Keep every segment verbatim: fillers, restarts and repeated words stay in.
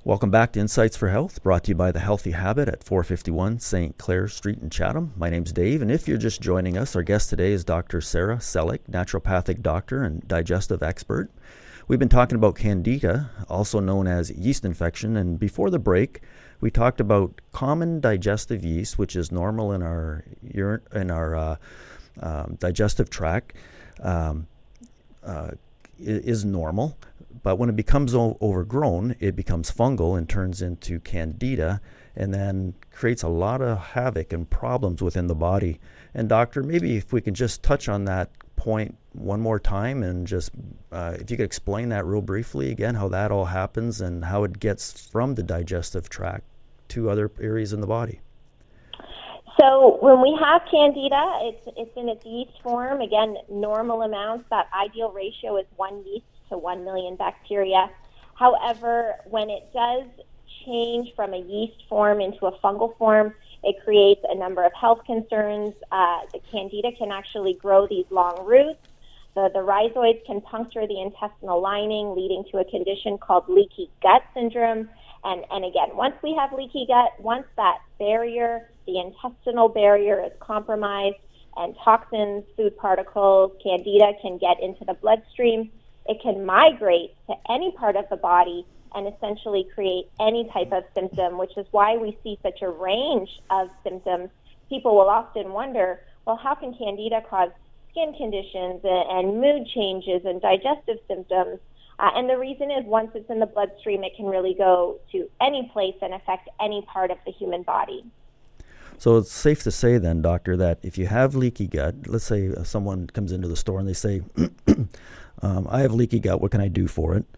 Welcome back to Insights for Health, brought to you by The Healthy Habit at four fifty-one Saint Clair Street in Chatham. My name's Dave, and if you're just joining us, our guest today is Doctor Sarah Sellick, naturopathic doctor and digestive expert. We've been talking about Candida, also known as yeast infection, and before the break, we talked about common digestive yeast, which is normal in our urine, in our uh, um, digestive tract, um, uh, is normal. But when it becomes o- overgrown, it becomes fungal and turns into Candida, and then creates a lot of havoc and problems within the body. And doctor, maybe if we can just touch on that point one more time, and just uh, if you could explain that real briefly again, how that all happens and how it gets from the digestive tract to other areas in the body. So when we have Candida, it's it's in its yeast form. Again, normal amounts. That ideal ratio is one yeast to one million bacteria. However, when it does change from a yeast form into a fungal form, it creates a number of health concerns. Uh, the Candida can actually grow these long roots. The, the rhizoids can puncture the intestinal lining, leading to a condition called leaky gut syndrome. And, and again, once we have leaky gut, once that barrier, the intestinal barrier is compromised and toxins, food particles, Candida can get into the bloodstream, it can migrate to any part of the body and essentially create any type of symptom, which is why we see such a range of symptoms. People will often wonder, well, how can Candida cause skin conditions and, and mood changes and digestive symptoms? Uh, and the reason is once it's in the bloodstream, it can really go to any place and affect any part of the human body. So it's safe to say then, doctor, that if you have leaky gut, let's say uh, someone comes into the store and they say, um, I have leaky gut, what can I do for it?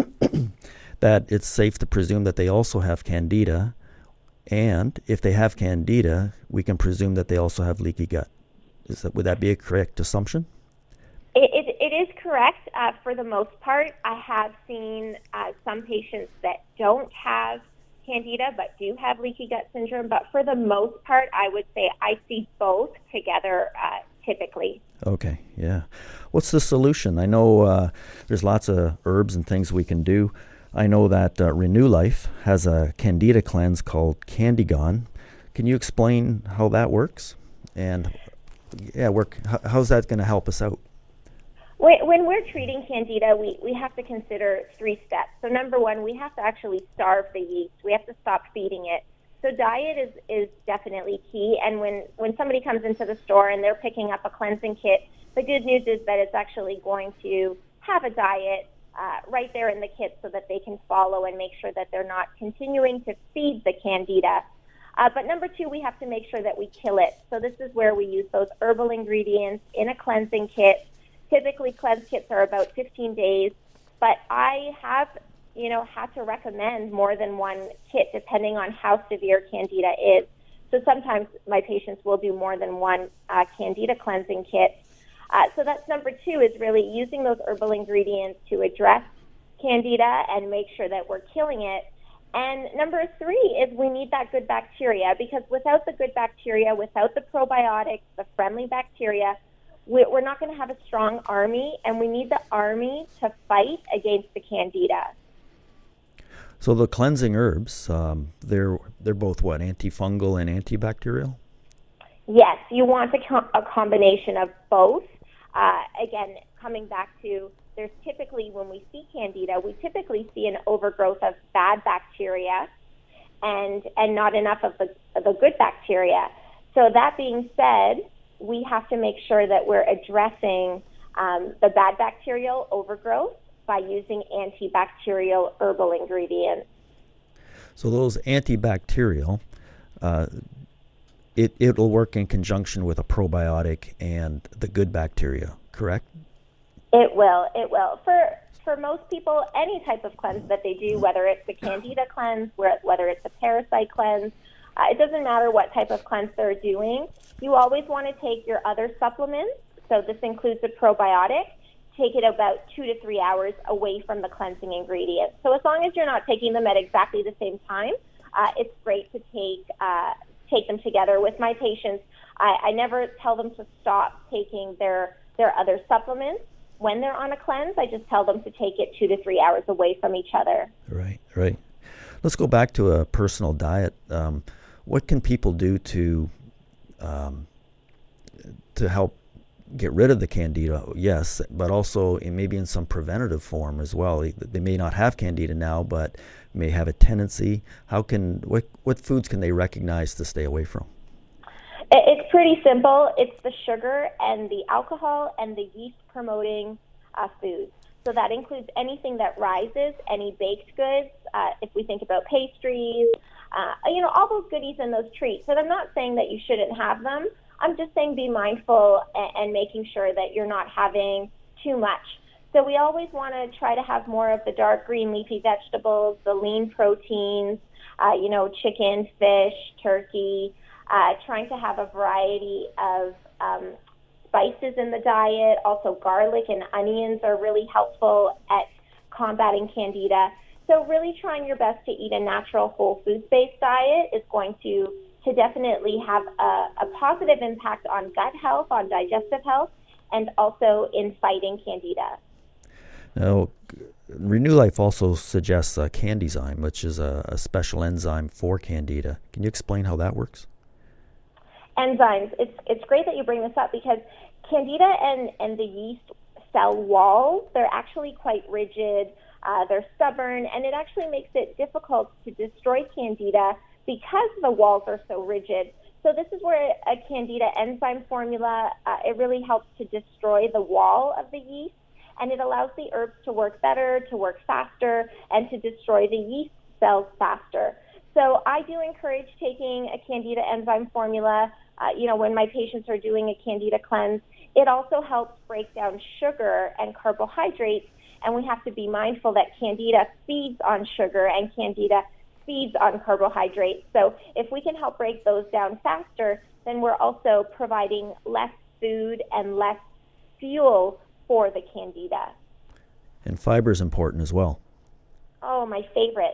That it's safe to presume that they also have Candida, and if they have Candida, we can presume that they also have leaky gut. Is that, would that be a correct assumption? It, it, it is correct uh, for the most part. I have seen uh, some patients that don't have Candida but do have leaky gut syndrome. But for the most part, I would say I see both together uh, typically. Okay, yeah. What's the solution? I know uh, there's lots of herbs and things we can do. I know that uh, Renew Life has a Candida cleanse called Candigon. Can you explain how that works? And yeah, work. How's that going to help us out? When we're treating Candida, we, we have to consider three steps. So number one, we have to actually starve the yeast. We have to stop feeding it. So diet is, is definitely key. And when, when somebody comes into the store and they're picking up a cleansing kit, the good news is that it's actually going to have a diet uh, right there in the kit so that they can follow and make sure that they're not continuing to feed the Candida. Uh, but number two, we have to make sure that we kill it. So this is where we use those herbal ingredients in a cleansing kit. Typically, cleanse kits are about fifteen days, but I have, you know, had to recommend more than one kit depending on how severe Candida is. So sometimes my patients will do more than one uh, Candida cleansing kit. Uh, so that's number two, is really using those herbal ingredients to address Candida and make sure that we're killing it. And number three is we need that good bacteria, because without the good bacteria, without the probiotics, the friendly bacteria, we're not going to have a strong army, and we need the army to fight against the Candida. So the cleansing herbs, um, they're they're both what, antifungal and antibacterial? Yes, you want a, com- a combination of both. Uh, again, coming back to, there's typically, when we see Candida, we typically see an overgrowth of bad bacteria and and not enough of the, of the good bacteria. So that being said, we have to make sure that we're addressing um, the bad bacterial overgrowth by using antibacterial herbal ingredients. So those antibacterial, uh, it, it'll work in conjunction with a probiotic and the good bacteria, correct? It will. It will. For for most people, any type of cleanse that they do, whether it's the Candida cleanse, whether it's a parasite cleanse, uh, it doesn't matter what type of cleanse they're doing. You always want to take your other supplements. So this includes a probiotic. Take it about two to three hours away from the cleansing ingredients. So as long as you're not taking them at exactly the same time, uh, it's great to take uh, take them together. With my patients, I, I never tell them to stop taking their their other supplements. When they're on a cleanse, I just tell them to take it two to three hours away from each other. Right, right. Let's go back to a personal diet. Um, what can people do to um, to help get rid of the candida? Yes, but also in, maybe in some preventative form as well. They may not have candida now, but may have a tendency. How can what what foods can they recognize to stay away from? It's pretty simple. It's the sugar and the alcohol and the yeast promoting uh, foods. So that includes anything that rises, any baked goods. Uh, if we think about pastries, uh, you know, all those goodies and those treats. But I'm not saying that you shouldn't have them. I'm just saying be mindful and, and making sure that you're not having too much. So we always want to try to have more of the dark green leafy vegetables, the lean proteins, uh, you know, chicken, fish, turkey, uh, trying to have a variety of um, spices in the diet. Also garlic and onions are really helpful at combating candida. So really trying your best to eat a natural whole foods-based diet is going to, to definitely have a, a positive impact on gut health, on digestive health, and also in fighting candida. Now, Renew Life also suggests a Candyzyme, which is a, a special enzyme for candida. Can you explain how that works? Enzymes. It's it's great that you bring this up because candida and, and the yeast cell walls, they're actually quite rigid, uh, they're stubborn, and it actually makes it difficult to destroy candida because the walls are so rigid. So this is where a candida enzyme formula, uh, it really helps to destroy the wall of the yeast, and it allows the herbs to work better, to work faster, and to destroy the yeast cells faster. So I do encourage taking a candida enzyme formula, uh, you know, when my patients are doing a candida cleanse. It also helps break down sugar and carbohydrates, and we have to be mindful that candida feeds on sugar and candida feeds on carbohydrates. So if we can help break those down faster, then we're also providing less food and less fuel for the candida. And fiber is important as well. Oh, my favorite.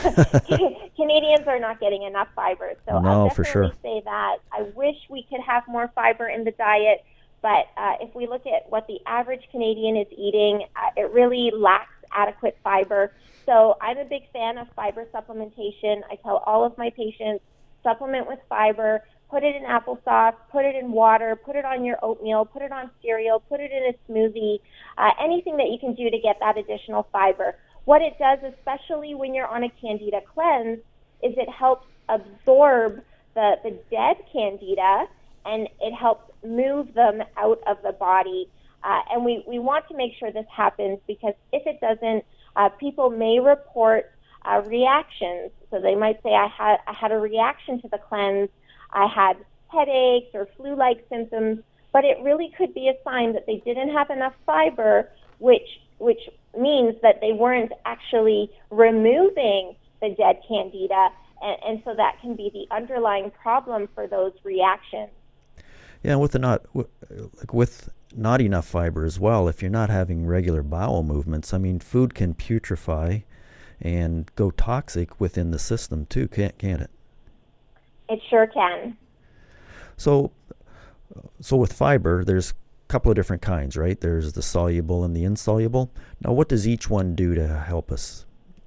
Canadians are not getting enough fiber, so no, I'll for definitely sure. say that. I wish we could have more fiber in the diet, but uh, if we look at what the average Canadian is eating, uh, it really lacks adequate fiber. So I'm a big fan of fiber supplementation. I tell all of my patients, supplement with fiber, put it in applesauce, put it in water, put it on your oatmeal, put it on cereal, put it in a smoothie, uh, anything that you can do to get that additional fiber. What it does, especially when you're on a candida cleanse, is it helps absorb the, the dead candida, and it helps move them out of the body. Uh, and we, we want to make sure this happens because if it doesn't, uh, people may report uh, reactions. So they might say, I had, I had a reaction to the cleanse, I had headaches or flu-like symptoms, but it really could be a sign that they didn't have enough fiber, which which means that they weren't actually removing the dead candida, and, and so that can be the underlying problem for those reactions. Yeah, with the not like with not enough fiber as well. If you're not having regular bowel movements, I mean, food can putrefy and go toxic within the system too, can't can't it? It sure can. So, so with fiber, there's couple of different kinds, right? There's the soluble and the insoluble. Now, what does each one do to help us?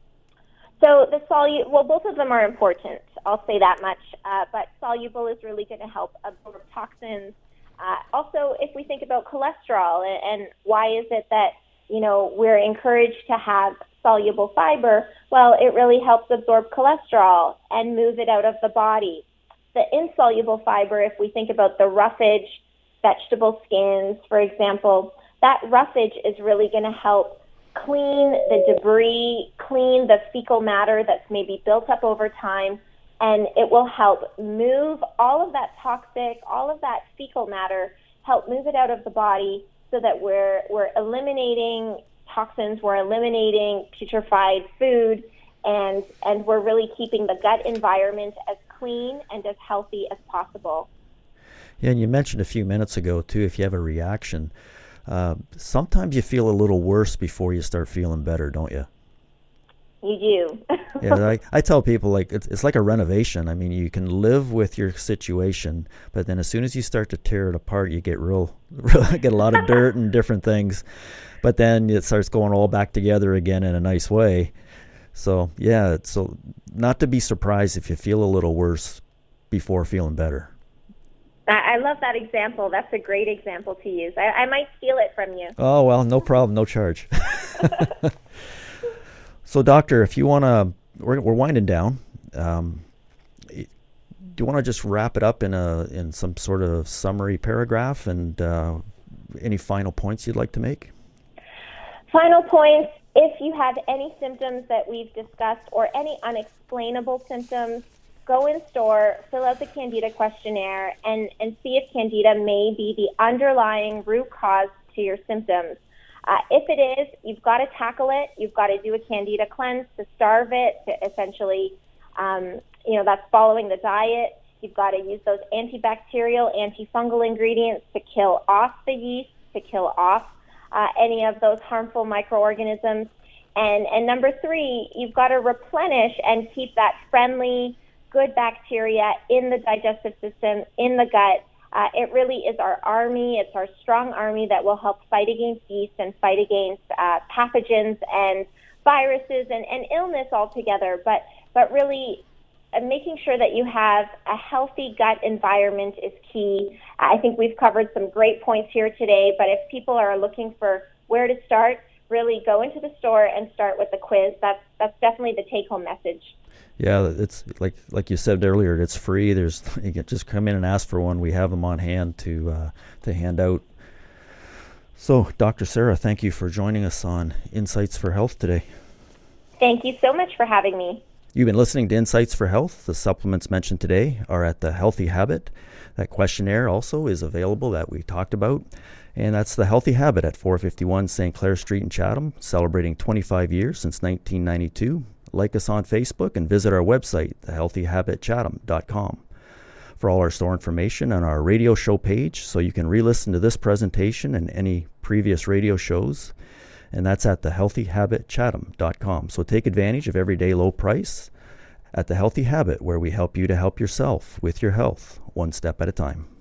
So the solu- well, both of them are important. I'll say that much. Uh, but soluble is really going to help absorb toxins. Uh, also, if we think about cholesterol and, and why is it that, you know, we're encouraged to have soluble fiber, well, it really helps absorb cholesterol and move it out of the body. The insoluble fiber, if we think about the roughage, vegetable skins, for example, that roughage is really going to help clean the debris, clean the fecal matter that's maybe built up over time, and it will help move all of that toxic, all of that fecal matter, help move it out of the body so that we're we're eliminating toxins, we're eliminating putrefied food, and and we're really keeping the gut environment as clean and as healthy as possible. Yeah, and you mentioned a few minutes ago, too, if you have a reaction, uh, sometimes you feel a little worse before you start feeling better, don't you? You do. Yeah, I, I tell people, like, it's, it's like a renovation. I mean, you can live with your situation, but then as soon as you start to tear it apart, you get real, real get a lot of dirt and different things, but then it starts going all back together again in a nice way. So, yeah, so not to be surprised if you feel a little worse before feeling better. I love that example. That's a great example to use. I, I might steal it from you. Oh, well, no problem. No charge. So, doctor, if you want to, we're, we're winding down. Um, do you want to just wrap it up in a in some sort of summary paragraph, and uh, any final points you'd like to make? Final points. If you have any symptoms that we've discussed or any unexplainable symptoms, go in store, fill out the Candida questionnaire, and, and see if Candida may be the underlying root cause to your symptoms. Uh, if it is, you've got to tackle it. You've got to do a Candida cleanse to starve it, to essentially, um, you know, that's following the diet. You've got to use those antibacterial, antifungal ingredients to kill off the yeast, to kill off uh, any of those harmful microorganisms. And, and number three, you've got to replenish and keep that friendly, good bacteria in the digestive system, in the gut. Uh, it really is our army. It's our strong army that will help fight against yeast and fight against uh, pathogens and viruses and, and illness altogether. But but really, uh, making sure that you have a healthy gut environment is key. I think we've covered some great points here today. But if people are looking for where to start, really go into the store and start with the quiz. That's that's definitely the take-home message. Yeah, it's like like you said earlier. It's free. There's you can just come in and ask for one. We have them on hand to uh, to hand out. So, Doctor Sarah, thank you for joining us on Insights for Health today. Thank you so much for having me. You've been listening to Insights for Health. The supplements mentioned today are at the Healthy Habit. That questionnaire also is available that we talked about. And that's the Healthy Habit at four fifty-one Saint Clair Street in Chatham, celebrating twenty-five years since nineteen ninety-two. Like us on Facebook and visit our website, the healthy habit chatham dot com, for all our store information and our radio show page, so you can re-listen to this presentation and any previous radio shows. And that's at the healthy habit chatham dot com. So take advantage of everyday low price at The Healthy Habit, where we help you to help yourself with your health, one step at a time.